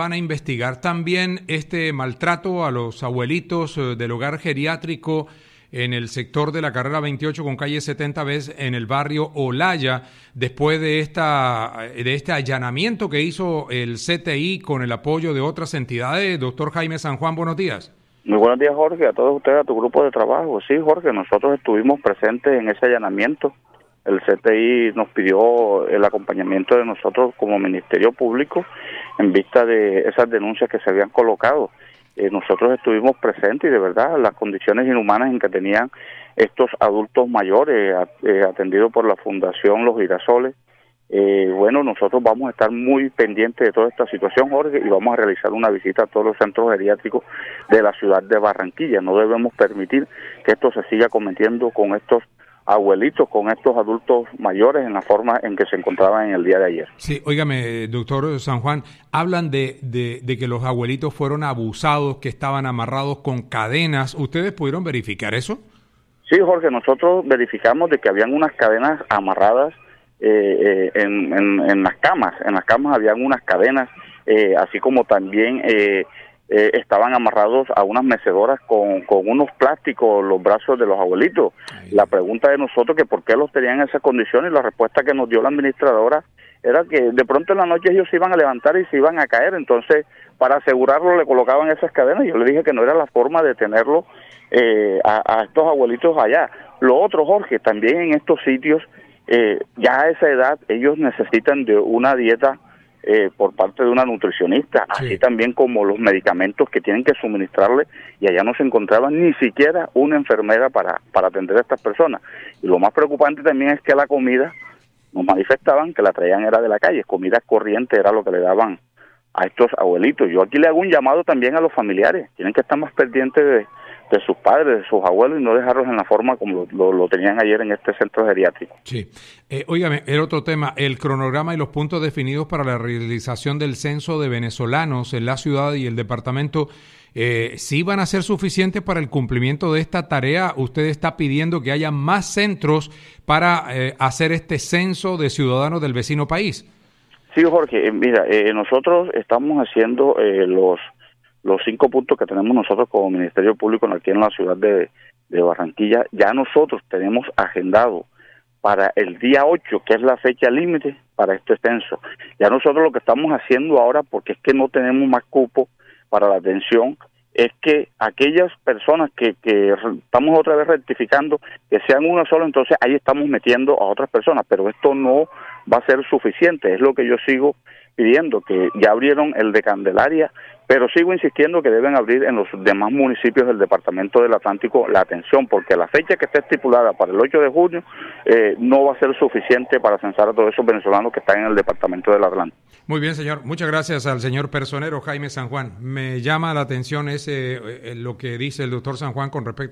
van a investigar también este maltrato a los abuelitos del hogar geriátrico en el sector de la carrera 28 con calle 70B en el barrio Olaya, después de este allanamiento que hizo el CTI con el apoyo de otras entidades. Doctor Jaime San Juan, buenos días. Muy buenos días, Jorge, a todos ustedes, a tu grupo de trabajo. Sí, Jorge, nosotros estuvimos presentes en ese allanamiento. El CTI nos pidió el acompañamiento de nosotros como Ministerio Público en vista de esas denuncias que se habían colocado. Nosotros estuvimos presentes y de verdad las condiciones inhumanas en que tenían estos adultos mayores atendidos por la Fundación Los Girasoles. Bueno, nosotros vamos a estar muy pendientes de toda esta situación, Jorge, y vamos a realizar una visita a todos los centros geriátricos de la ciudad de Barranquilla. No debemos permitir que esto se siga cometiendo con estos abuelitos, con estos adultos mayores en la forma en que se encontraban en el día de ayer. Sí, óigame, doctor San Juan, hablan de que los abuelitos fueron abusados, que estaban amarrados con cadenas. ¿Ustedes pudieron verificar eso? Sí, Jorge, nosotros verificamos de que habían unas cadenas amarradas en las camas. En las camas habían unas cadenas, así como también estaban amarrados a unas mecedoras con unos plásticos los brazos de los abuelitos. La pregunta de nosotros que por qué los tenían en esas condiciones, y la respuesta que nos dio la administradora era que de pronto en la noche ellos se iban a levantar y se iban a caer, entonces para asegurarlo le colocaban esas cadenas. Yo le dije que no era la forma de tenerlo a estos abuelitos allá. Lo otro, Jorge, también en estos sitios, ya a esa edad ellos necesitan de una dieta por parte de una nutricionista, sí, así también como los medicamentos que tienen que suministrarle, y allá no se encontraba ni siquiera una enfermera para atender a estas personas. Y lo más preocupante también es que la comida, nos manifestaban que la traían era de la calle, comida corriente era lo que le daban a estos abuelitos. Yo aquí le hago un llamado también a los familiares, tienen que estar más pendientes de sus padres, de sus abuelos, y no dejarlos en la forma como lo tenían ayer en este centro geriátrico. Sí. Óigame, el otro tema, el cronograma y los puntos definidos para la realización del censo de venezolanos en la ciudad y el departamento, ¿sí van a ser suficientes para el cumplimiento de esta tarea? Usted está pidiendo que haya más centros para hacer este censo de ciudadanos del vecino país. Sí, Jorge, mira, nosotros estamos haciendo los 5 puntos que tenemos nosotros como Ministerio Público aquí en la ciudad de Barranquilla. Ya nosotros tenemos agendado para el día 8, que es la fecha límite para este censo. Ya nosotros lo que estamos haciendo ahora, porque es que no tenemos más cupo para la atención, es que aquellas personas que estamos otra vez rectificando, que sean una sola, entonces ahí estamos metiendo a otras personas, pero esto no va a ser suficiente, es lo que yo sigo pidiendo, que ya abrieron el de Candelaria, pero sigo insistiendo que deben abrir en los demás municipios del Departamento del Atlántico la atención, porque la fecha que está estipulada para el 8 de junio no va a ser suficiente para censar a todos esos venezolanos que están en el Departamento del Atlántico. Muy bien, señor. Muchas gracias al señor personero Jaime San Juan. Me llama la atención lo que dice el doctor San Juan con respecto